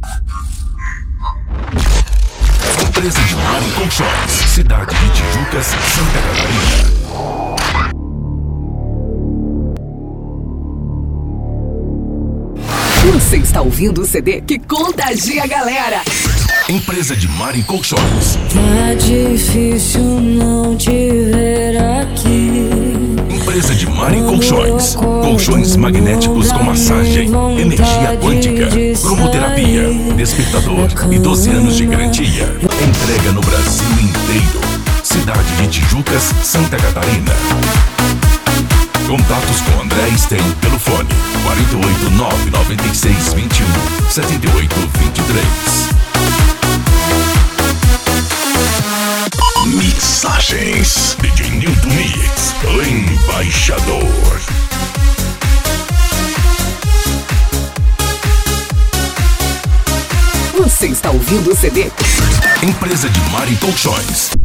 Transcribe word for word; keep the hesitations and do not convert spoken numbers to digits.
Empresa de Mari Colchões, cidade de Tijucas, Santa Catarina. Você está ouvindo o C D que contagia a galera. Empresa de Mari Colchões. Tá difícil não te ver aqui. Empresa de Mari Colchões. Colchões magnéticos com massagem, energia quântica, cromoterapia, despertador e doze anos de garantia. Entrega no Brasil inteiro. Cidade de Tijucas, Santa Catarina. Contatos com André Stein pelo fone quatro oito nove nove seis dois um sete oito dois três. Mixagens D J Nilton Mix, o embaixador. Você está ouvindo o C D? Empresa de Mari Colchões.